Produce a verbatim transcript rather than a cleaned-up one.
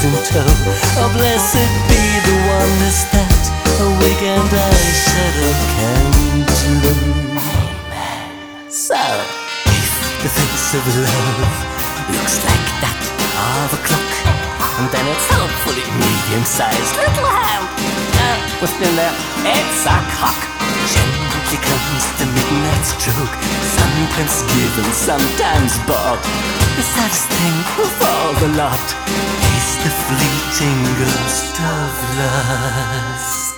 in tow. Oh, blessed be the wonders that a weekend eye shadow can do. Amen. So, if the face of love looks like that of a clock, and then it's hopefully medium-sized little hand. Uh, what's in there? It's a cock. Gently comes the midnight stroke, sometimes given, sometimes bought. The saddest thing of all the lot is the fleeting ghost of lust.